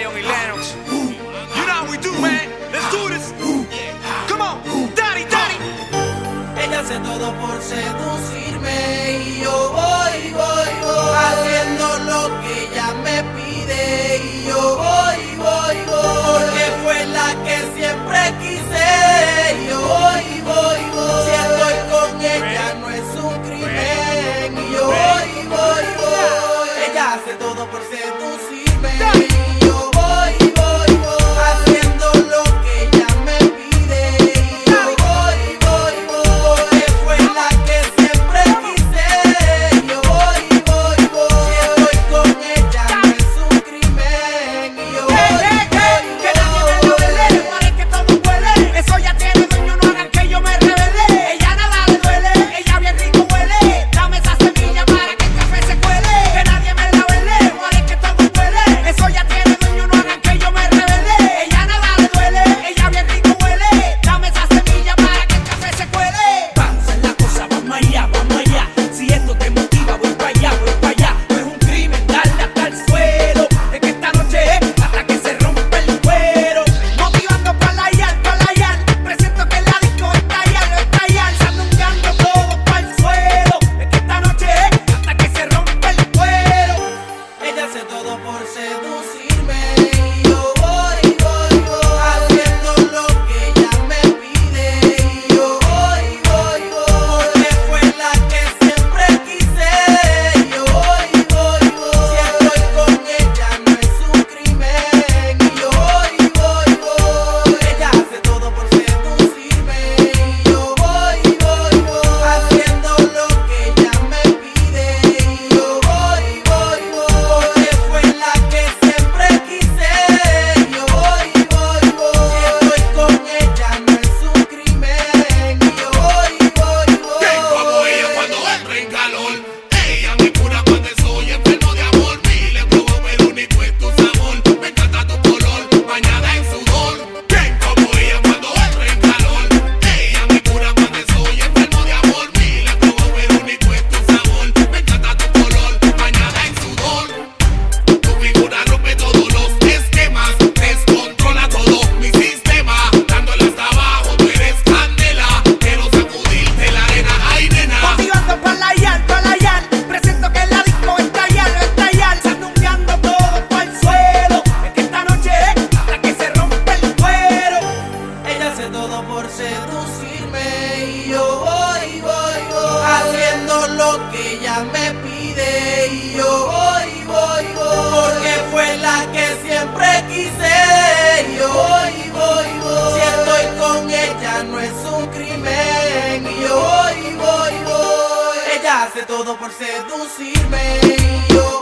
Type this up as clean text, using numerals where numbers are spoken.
Zion y Lennox. You know how we do, man. Let's do this. Come on, daddy, daddy. Ella hace todo por seducirme y yo voy haciendo lo que ella me pide y yo voy porque fue la que siempre quise y yo voy si estoy con ella no es un crimen y yo voy ella hace todo por seducirme y yo voy haciendo lo que ella me pide y yo voy porque fue la que siempre quise y yo voy si estoy con ella no es un crimen y yo que nadie me lo vele, muere que todo huele. Eso ya tiene dueño, no hagan que yo me revele. Ella nada le duele, ella bien rico huele. Dame esa semilla para que el café se cuele. Que nadie me la vele, muere que todo huele. Eso ya tiene dueño, no hagan que yo me revele. Ella nada le duele, ella bien rico huele. Dame esa semilla para que el café se cuele. Vamos a la cosa, vamos allá. Si esto te motiva, voy para allá. No es un crimen darle hasta el suelo. Es que esta noche es hasta que se rompe el cuero. Motivando para la yal. Presiento que la disco estallar. Sandungueando todo para el suelo. Es que esta noche es hasta que se rompe el cuero. Ella hace todo por seducirme y yo voy haciendo lo que ella me pide y yo voy porque fue la que siempre quise y yo voy si estoy con ella no es un crimen y yo voy ella hace todo por seducirme y yo voy haciendo lo que ella me pide y yo voy porque fue la que siempre quise y yo voy si estoy con ella no es un crimen y yo voy Como ella cuando entra en calor. Ella me cura cuando estoy enfermo de amor. Miles probó pero ni fue tu sabor. Me encanta tu color, bañada en sudor. Ven como ella cuando entra en calor. Ella me cura cuando estoy enfermo de amor. Miles probó pero ni fue tu sabor. Me encanta tu color, bañada en sudor. Tu figura rompe todos los esquemas. Descontrola todo mi sistema. Dándole hasta abajo, tú eres candela. Quiero sacudirte la arena, ay nena. Motivando para la yal. Presiento que la disco estallar. Sandungueando todo para el suelo. Es que esta noche es hasta que se rompe el cuero. Ella hace todo por seducirme y yo voy haciendo lo que ella me pide y yo voy porque fue la que siempre quise y yo voy si estoy con ella no es un crimen y yo voy ella hace todo por seducirme y yo